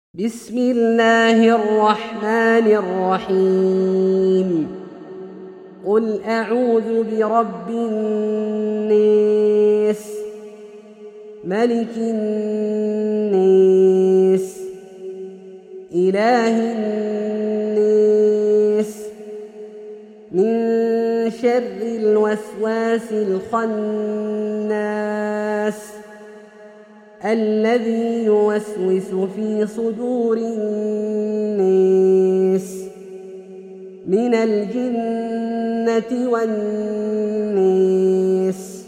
بسم الله الرحمن الرحيم قل أعوذ برب الناس ملك الناس إله الناس من شر الوسواس الخناس الذي يوسوس في صدور الناس من الجنة والناس.